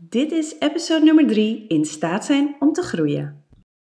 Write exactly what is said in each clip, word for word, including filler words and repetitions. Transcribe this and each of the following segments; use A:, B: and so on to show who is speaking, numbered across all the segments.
A: Dit is episode nummer drie, in staat zijn om te groeien.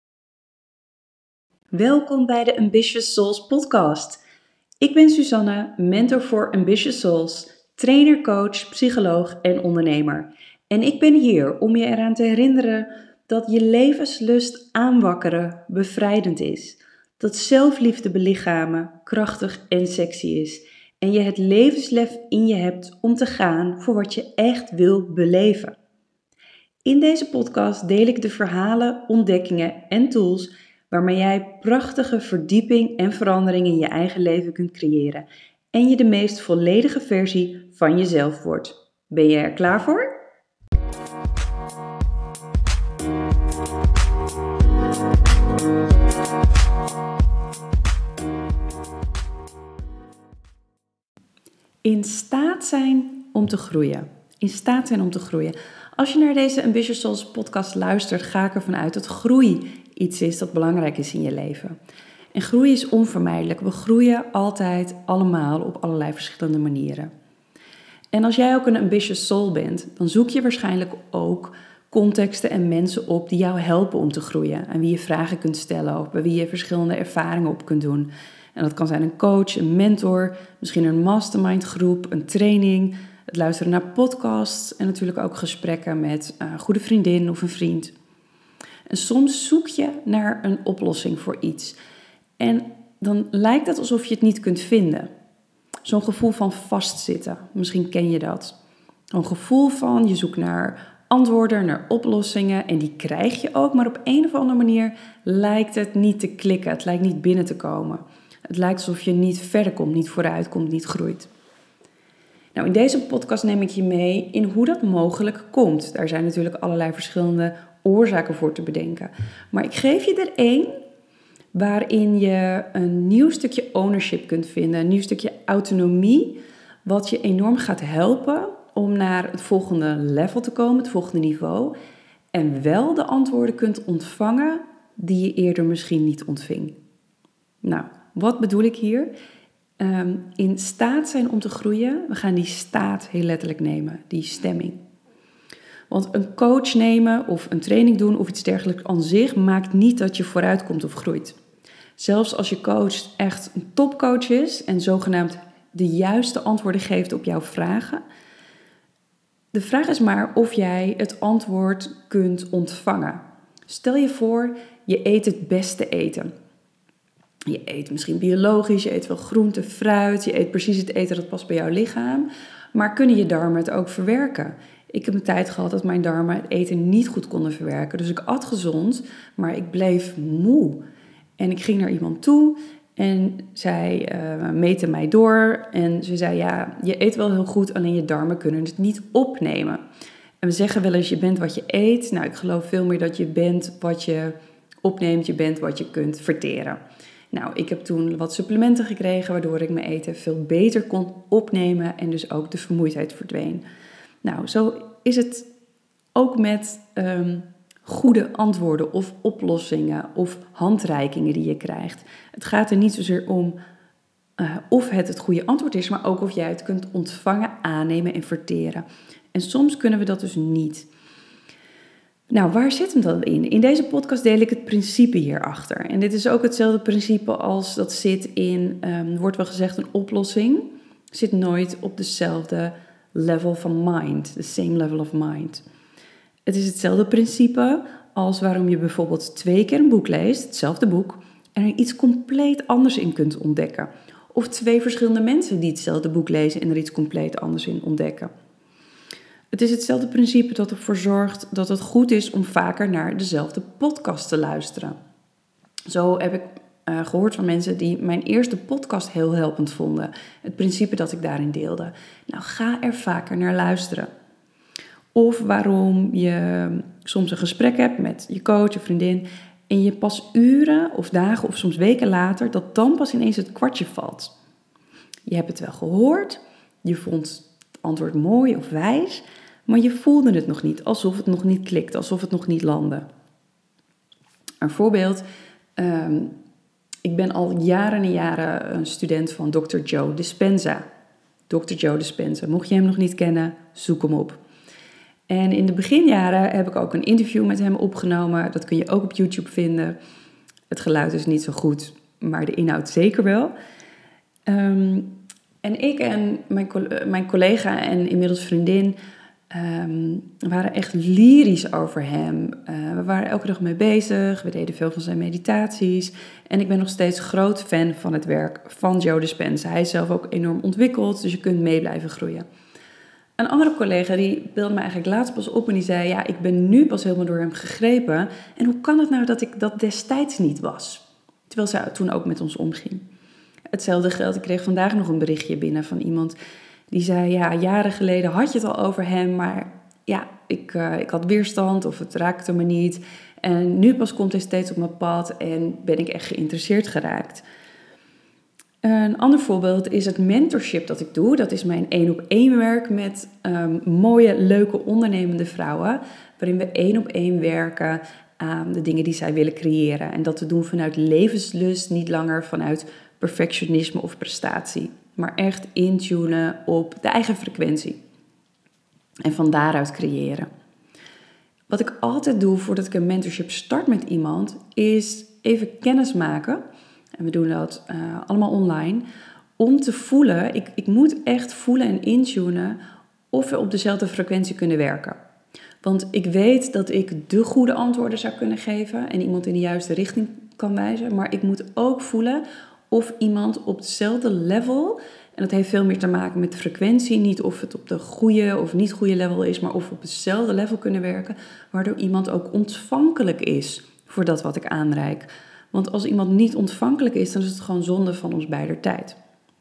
A: Welkom bij de Ambitious Souls podcast. Ik ben Susanne, mentor voor Ambitious Souls, trainer, coach, psycholoog en ondernemer. En ik ben hier om je eraan te herinneren dat je levenslust aanwakkeren bevrijdend is. Dat zelfliefde belichamen krachtig en sexy is. En je het levenslef in je hebt om te gaan voor wat je echt wil beleven. In deze podcast deel ik de verhalen, ontdekkingen en tools waarmee jij prachtige verdieping en verandering in je eigen leven kunt creëren en je de meest volledige versie van jezelf wordt. Ben je er klaar voor? In staat zijn om te groeien. In staat zijn om te groeien. Als je naar deze Ambitious Souls podcast luistert, ga ik ervan uit dat groei iets is dat belangrijk is in je leven. En groei is onvermijdelijk. We groeien altijd allemaal op allerlei verschillende manieren. En als jij ook een ambitious soul bent, dan zoek je waarschijnlijk ook contexten en mensen op die jou helpen om te groeien. En wie je vragen kunt stellen of bij wie je verschillende ervaringen op kunt doen. En dat kan zijn een coach, een mentor, misschien een mastermind groep, een training, het luisteren naar podcasts en natuurlijk ook gesprekken met een goede vriendin of een vriend. En soms zoek je naar een oplossing voor iets. En dan lijkt het alsof je het niet kunt vinden. Zo'n gevoel van vastzitten, misschien ken je dat. Een gevoel van je zoekt naar antwoorden, naar oplossingen en die krijg je ook, maar op een of andere manier lijkt het niet te klikken, het lijkt niet binnen te komen. Het lijkt alsof je niet verder komt, niet vooruit komt, niet groeit. Nou, in deze podcast neem ik je mee in hoe dat mogelijk komt. Daar zijn natuurlijk allerlei verschillende oorzaken voor te bedenken. Maar ik geef je er één waarin je een nieuw stukje ownership kunt vinden, een nieuw stukje autonomie, wat je enorm gaat helpen om naar het volgende level te komen, het volgende niveau. En wel de antwoorden kunt ontvangen die je eerder misschien niet ontving. Nou, wat bedoel ik hier? Um, in staat zijn om te groeien, we gaan die staat heel letterlijk nemen, die stemming. Want een coach nemen of een training doen of iets dergelijks aan zich maakt niet dat je vooruit komt of groeit. Zelfs als je coach echt een topcoach is en zogenaamd de juiste antwoorden geeft op jouw vragen. De vraag is maar of jij het antwoord kunt ontvangen. Stel je voor, je eet het beste eten. Je eet misschien biologisch, je eet wel groente, fruit, je eet precies het eten dat past bij jouw lichaam. Maar kunnen je darmen het ook verwerken? Ik heb een tijd gehad dat mijn darmen het eten niet goed konden verwerken. Dus ik at gezond, maar ik bleef moe. En ik ging naar iemand toe en zij uh, meette mij door. En ze zei, ja, je eet wel heel goed, alleen je darmen kunnen het niet opnemen. En we zeggen wel eens, je bent wat je eet. Nou, ik geloof veel meer dat je bent wat je opneemt, je bent wat je kunt verteren. Nou, ik heb toen wat supplementen gekregen, waardoor ik mijn eten veel beter kon opnemen en dus ook de vermoeidheid verdween. Nou, zo is het ook met um, goede antwoorden of oplossingen of handreikingen die je krijgt. Het gaat er niet zozeer om uh, of het het goede antwoord is, maar ook of jij het kunt ontvangen, aannemen en verteren. En soms kunnen we dat dus niet. Nou, waar zit hem dan in? In deze podcast deel ik het principe hierachter. En dit is ook hetzelfde principe als dat zit in, um, wordt wel gezegd, een oplossing. Zit nooit op dezelfde level van mind, the same level of mind. Het is hetzelfde principe als waarom je bijvoorbeeld twee keer een boek leest, hetzelfde boek, en er iets compleet anders in kunt ontdekken. Of twee verschillende mensen die hetzelfde boek lezen en er iets compleet anders in ontdekken. Het is hetzelfde principe dat ervoor zorgt dat het goed is om vaker naar dezelfde podcast te luisteren. Zo heb ik uh, gehoord van mensen die mijn eerste podcast heel helpend vonden. Het principe dat ik daarin deelde. Nou, ga er vaker naar luisteren. Of waarom je soms een gesprek hebt met je coach of vriendin en je pas uren of dagen of soms weken later, dat dan pas ineens het kwartje valt. Je hebt het wel gehoord, je vond het antwoord mooi of wijs, maar je voelde het nog niet, alsof het nog niet klikte, alsof het nog niet landde. Een voorbeeld, um, ik ben al jaren en jaren een student van dokter Joe Dispenza. dokter Joe Dispenza, mocht je hem nog niet kennen, zoek hem op. En in de beginjaren heb ik ook een interview met hem opgenomen. Dat kun je ook op YouTube vinden. Het geluid is niet zo goed, maar de inhoud zeker wel. Um, en ik en mijn, mijn collega en inmiddels vriendin um, waren echt lyrisch over hem. Uh, we waren elke dag mee bezig. We deden veel van zijn meditaties. En ik ben nog steeds groot fan van het werk van Joe Dispenza. Hij is zelf ook enorm ontwikkeld, dus je kunt mee blijven groeien. Een andere collega die beelde me eigenlijk laatst pas op en die zei... ja, ik ben nu pas helemaal door hem gegrepen. En hoe kan het nou dat ik dat destijds niet was? Terwijl zij toen ook met ons omging. Hetzelfde geldt, ik kreeg vandaag nog een berichtje binnen van iemand... die zei, ja, jaren geleden had je het al over hem... maar ja, ik, uh, ik had weerstand of het raakte me niet. En nu pas komt hij steeds op mijn pad en ben ik echt geïnteresseerd geraakt... Een ander voorbeeld is het mentorship dat ik doe. Dat is mijn één op één werk met um, mooie, leuke, ondernemende vrouwen. Waarin we één op één werken aan de dingen die zij willen creëren. En dat te doen vanuit levenslust, niet langer vanuit perfectionisme of prestatie. Maar echt intunen op de eigen frequentie. En van daaruit creëren. Wat ik altijd doe voordat ik een mentorship start met iemand, is even kennis maken. En we doen dat uh, allemaal online. Om te voelen, ik, ik moet echt voelen en intunen of we op dezelfde frequentie kunnen werken. Want ik weet dat ik de goede antwoorden zou kunnen geven en iemand in de juiste richting kan wijzen. Maar ik moet ook voelen of iemand op hetzelfde level, en dat heeft veel meer te maken met frequentie, niet of het op de goede of niet goede level is, maar of we op hetzelfde level kunnen werken, waardoor iemand ook ontvankelijk is voor dat wat ik aanreik. Want als iemand niet ontvankelijk is, dan is het gewoon zonde van ons beider tijd.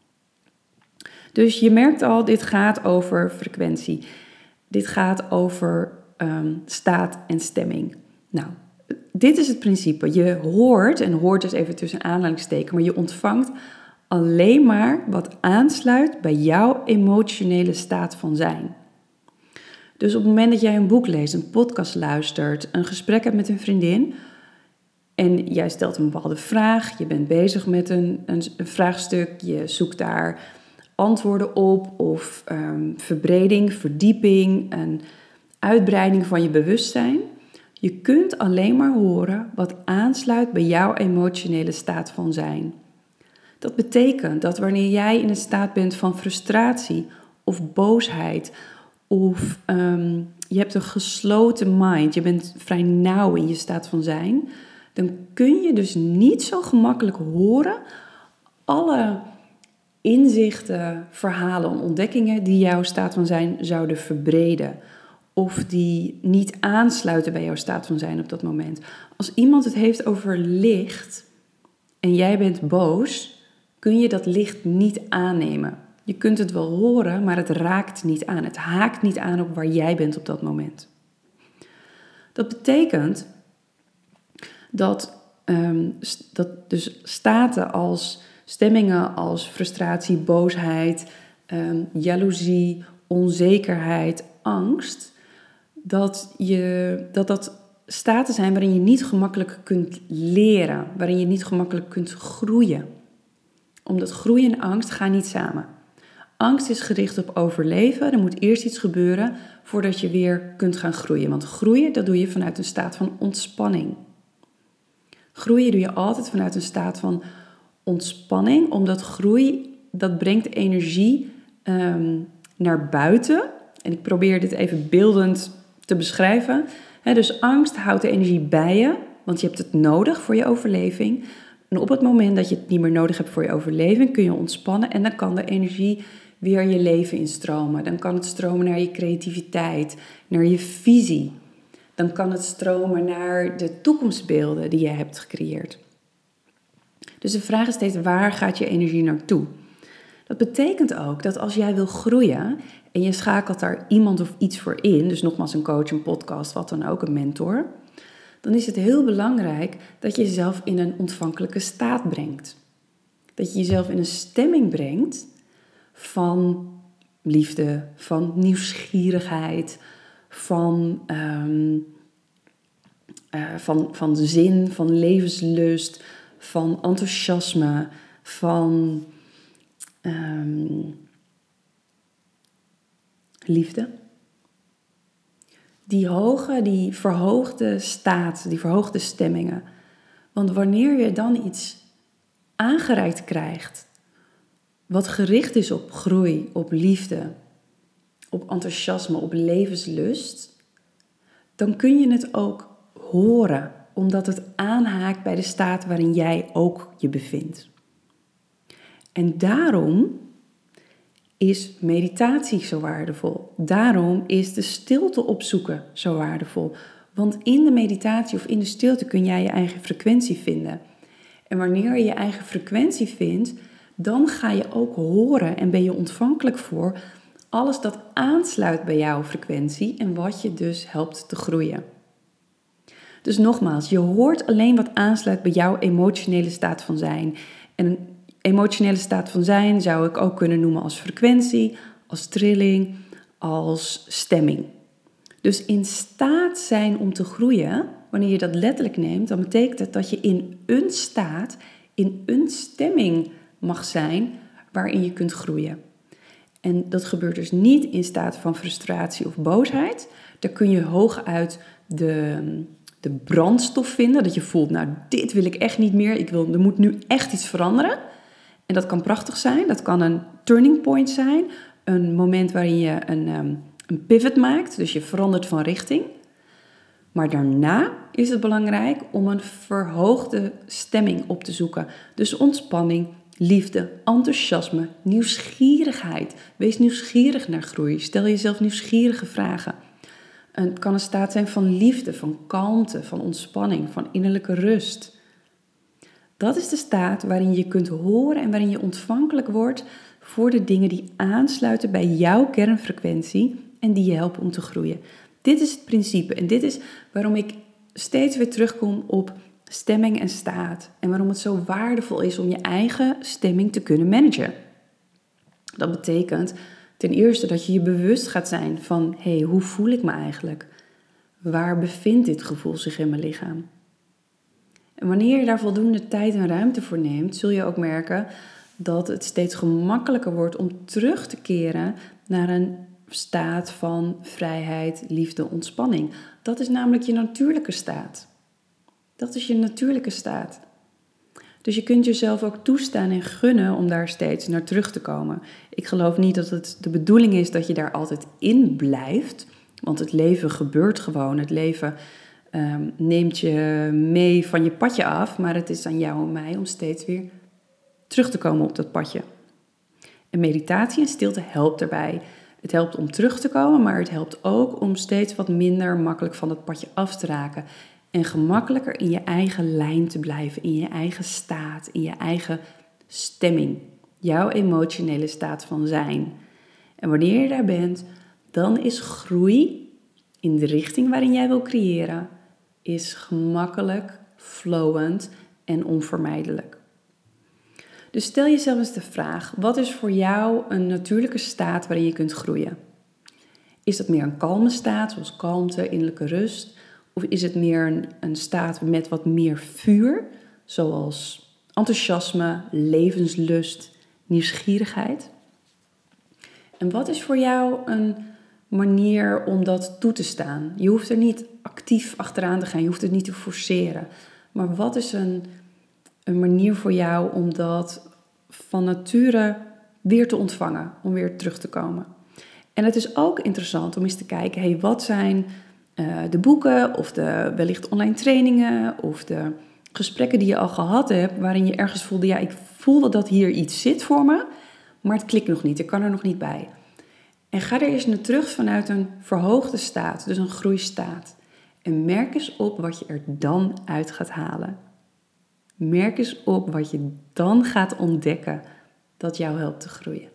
A: Dus je merkt al, dit gaat over frequentie. Dit gaat over um, staat en stemming. Nou, dit is het principe. Je hoort, en hoort dus even tussen aanhalingstekens, maar je ontvangt alleen maar wat aansluit bij jouw emotionele staat van zijn. Dus op het moment dat jij een boek leest, een podcast luistert, een gesprek hebt met een vriendin, en jij stelt een bepaalde vraag, je bent bezig met een, een, een vraagstuk, je zoekt daar antwoorden op of um, verbreding, verdieping, een uitbreiding van je bewustzijn. Je kunt alleen maar horen wat aansluit bij jouw emotionele staat van zijn. Dat betekent dat wanneer jij in een staat bent van frustratie of boosheid of um, je hebt een gesloten mind, je bent vrij nauw in je staat van zijn, dan kun je dus niet zo gemakkelijk horen alle inzichten, verhalen en ontdekkingen die jouw staat van zijn zouden verbreden. Of die niet aansluiten bij jouw staat van zijn op dat moment. Als iemand het heeft over licht en jij bent boos, kun je dat licht niet aannemen. Je kunt het wel horen, maar het raakt niet aan. Het haakt niet aan op waar jij bent op dat moment. Dat betekent dat, um, dat dus staten als stemmingen als frustratie, boosheid, um, jaloezie, onzekerheid, angst, dat, je, dat dat staten zijn waarin je niet gemakkelijk kunt leren, waarin je niet gemakkelijk kunt groeien. Omdat groei en angst gaan niet samen. Angst is gericht op overleven. Er moet eerst iets gebeuren voordat je weer kunt gaan groeien. Want groeien, dat doe je vanuit een staat van ontspanning. Groeien doe je altijd vanuit een staat van ontspanning, omdat groei, dat brengt energie um, naar buiten. En ik probeer dit even beeldend te beschrijven. He, dus angst houdt de energie bij je, want je hebt het nodig voor je overleving. En op het moment dat je het niet meer nodig hebt voor je overleving, kun je ontspannen en dan kan de energie weer je leven instromen. Dan kan het stromen naar je creativiteit, naar je visie. Dan kan het stromen naar de toekomstbeelden die je hebt gecreëerd. Dus de vraag is steeds, waar gaat je energie naartoe? Dat betekent ook dat als jij wil groeien en je schakelt daar iemand of iets voor in, dus nogmaals een coach, een podcast, wat dan ook, een mentor, dan is het heel belangrijk dat je jezelf in een ontvankelijke staat brengt. Dat je jezelf in een stemming brengt van liefde, van nieuwsgierigheid, van, um, uh, van, van zin, van levenslust, van enthousiasme, van um, liefde. Die hoge, die verhoogde staat, die verhoogde stemmingen. Want wanneer je dan iets aangereikt krijgt, wat gericht is op groei, op liefde, op enthousiasme, op levenslust, dan kun je het ook horen, omdat het aanhaakt bij de staat waarin jij ook je bevindt. En daarom is meditatie zo waardevol. Daarom is de stilte opzoeken zo waardevol. Want in de meditatie of in de stilte kun jij je eigen frequentie vinden. En wanneer je je eigen frequentie vindt, dan ga je ook horen en ben je ontvankelijk voor alles dat aansluit bij jouw frequentie en wat je dus helpt te groeien. Dus nogmaals, je hoort alleen wat aansluit bij jouw emotionele staat van zijn. En een emotionele staat van zijn zou ik ook kunnen noemen als frequentie, als trilling, als stemming. Dus in staat zijn om te groeien, wanneer je dat letterlijk neemt, dan betekent het dat je in een staat, in een stemming mag zijn waarin je kunt groeien. En dat gebeurt dus niet in staat van frustratie of boosheid. Daar kun je hooguit de, de brandstof vinden, dat je voelt, nou dit wil ik echt niet meer, ik wil, er moet nu echt iets veranderen. En dat kan prachtig zijn, dat kan een turning point zijn, een moment waarin je een, um, een pivot maakt, dus je verandert van richting. Maar daarna is het belangrijk om een verhoogde stemming op te zoeken. Dus ontspanning, liefde, enthousiasme, nieuwsgierigheid. Wees nieuwsgierig naar groei. Stel jezelf nieuwsgierige vragen. Het kan een staat zijn van liefde, van kalmte, van ontspanning, van innerlijke rust. Dat is de staat waarin je kunt horen en waarin je ontvankelijk wordt voor de dingen die aansluiten bij jouw kernfrequentie en die je helpen om te groeien. Dit is het principe en dit is waarom ik steeds weer terugkom op stemming en staat. En waarom het zo waardevol is om je eigen stemming te kunnen managen. Dat betekent ten eerste dat je je bewust gaat zijn van, hé, hey, hoe voel ik me eigenlijk? Waar bevindt dit gevoel zich in mijn lichaam? En wanneer je daar voldoende tijd en ruimte voor neemt, zul je ook merken dat het steeds gemakkelijker wordt om terug te keren naar een staat van vrijheid, liefde, ontspanning. Dat is namelijk je natuurlijke staat. Dat is je natuurlijke staat. Dus je kunt jezelf ook toestaan en gunnen om daar steeds naar terug te komen. Ik geloof niet dat het de bedoeling is dat je daar altijd in blijft. Want het leven gebeurt gewoon. Het leven um, neemt je mee van je padje af. Maar het is aan jou en mij om steeds weer terug te komen op dat padje. En meditatie en stilte helpt daarbij. Het helpt om terug te komen, maar het helpt ook om steeds wat minder makkelijk van dat padje af te raken. En gemakkelijker in je eigen lijn te blijven, in je eigen staat, in je eigen stemming. Jouw emotionele staat van zijn. En wanneer je daar bent, dan is groei in de richting waarin jij wil creëren, is gemakkelijk, flowend en onvermijdelijk. Dus stel jezelf eens de vraag, wat is voor jou een natuurlijke staat waarin je kunt groeien? Is dat meer een kalme staat, zoals kalmte, innerlijke rust? Of is het meer een, een staat met wat meer vuur, zoals enthousiasme, levenslust, nieuwsgierigheid? En wat is voor jou een manier om dat toe te staan? Je hoeft er niet actief achteraan te gaan, je hoeft het niet te forceren. Maar wat is een, een manier voor jou om dat van nature weer te ontvangen, om weer terug te komen? En het is ook interessant om eens te kijken, hey, wat zijn uh, de boeken of de wellicht online trainingen of de gesprekken die je al gehad hebt, waarin je ergens voelde, ja, ik voel wel dat hier iets zit voor me, maar het klikt nog niet, ik kan er nog niet bij. En ga er eens naar terug vanuit een verhoogde staat, dus een groeistaat. En merk eens op wat je er dan uit gaat halen. Merk eens op wat je dan gaat ontdekken dat jou helpt te groeien.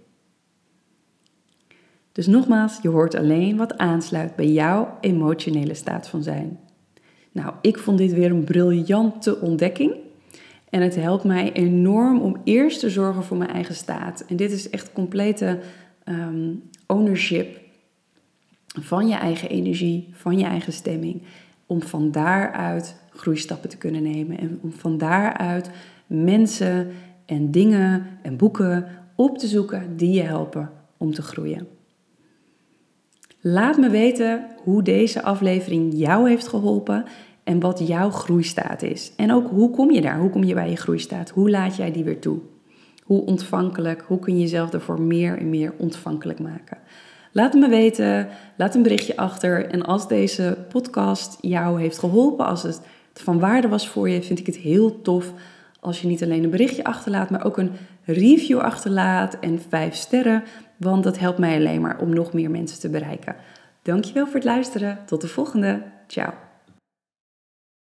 A: Dus nogmaals, je hoort alleen wat aansluit bij jouw emotionele staat van zijn. Nou, ik vond dit weer een briljante ontdekking. En het helpt mij enorm om eerst te zorgen voor mijn eigen staat. En dit is echt complete um, ownership van je eigen energie, van je eigen stemming. Om van daaruit groeistappen te kunnen nemen. En om van daaruit mensen en dingen en boeken op te zoeken die je helpen om te groeien. Laat me weten hoe deze aflevering jou heeft geholpen en wat jouw groeistaat is. En ook hoe kom je daar? Hoe kom je bij je groeistaat? Hoe laat jij die weer toe? Hoe ontvankelijk? Hoe kun je jezelf ervoor meer en meer ontvankelijk maken? Laat het me weten, laat een berichtje achter. En als deze podcast jou heeft geholpen, als het van waarde was voor je, vind ik het heel tof als je niet alleen een berichtje achterlaat, maar ook een review achterlaat en vijf sterren. Want dat helpt mij alleen maar om nog meer mensen te bereiken. Dankjewel voor het luisteren. Tot de volgende. Ciao.